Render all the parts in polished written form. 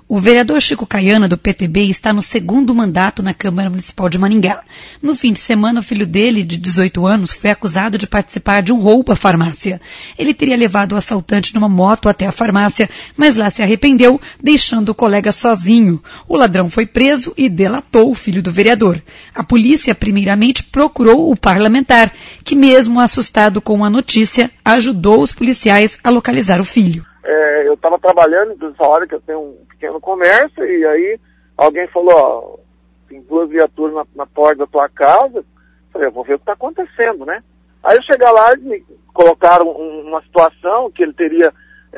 O vereador Chico Caiana, do PTB, está no segundo mandato na Câmara Municipal de Maringá. No fim de semana, o filho dele, de 18 anos, foi acusado de participar de um roubo à farmácia. Ele teria levado o assaltante numa moto até a farmácia, mas lá se arrependeu, deixando o colega sozinho. O ladrão foi preso e delatou o filho do vereador. A polícia, primeiramente, procurou o parlamentar, que mesmo assustado com a notícia, ajudou os policiais a localizar o filho. Eu estava trabalhando nessa hora que eu tenho um pequeno comércio e aí alguém falou, ó, tem 2 viaturas na porta da tua casa. Falei, eu vou ver o que está acontecendo, né? Aí eu cheguei lá e me colocaram uma situação que ele teria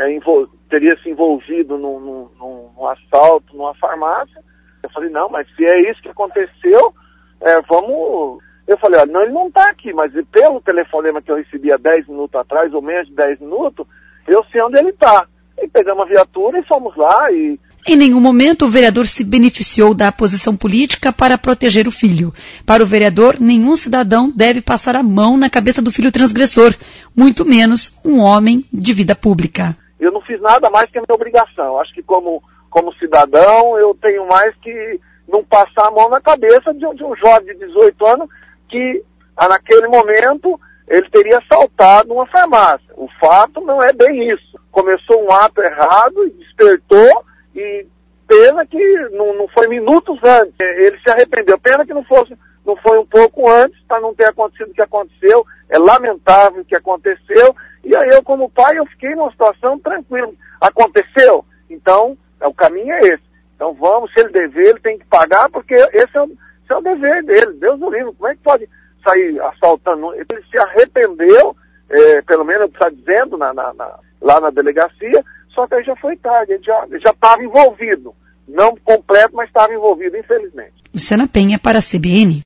se envolvido num assalto numa farmácia. Eu falei, não, mas se é isso que aconteceu, vamos... Eu falei, olha, não, ele não está aqui, mas pelo telefonema que eu recebi há 10 minutos atrás, ou menos de 10 minutos, eu sei onde ele está. E pegamos a viatura e fomos lá e... Em nenhum momento o vereador se beneficiou da posição política para proteger o filho. Para o vereador, nenhum cidadão deve passar a mão na cabeça do filho transgressor, muito menos um homem de vida pública. Eu não fiz nada mais que a minha obrigação. Acho que como cidadão eu tenho mais que não passar a mão na cabeça de um jovem de 18 anos que naquele momento ele teria assaltado uma farmácia. O fato não é bem isso. Começou um ato errado e despertou, e pena que não foi minutos antes. Ele se arrependeu. Pena que não foi um pouco antes, para não ter acontecido o que aconteceu. É lamentável o que aconteceu. E aí eu, como pai, eu fiquei numa situação tranquila. Aconteceu? Então, o caminho é esse. Então vamos, se ele dever, ele tem que pagar, porque esse é o dever dele. Deus do livro. Como é que pode sair assaltando? Ele se arrependeu, pelo menos está dizendo lá na delegacia, só que aí já foi tarde, ele já estava envolvido. Não completo, mas estava envolvido, infelizmente. Luciana Penha para a CBN.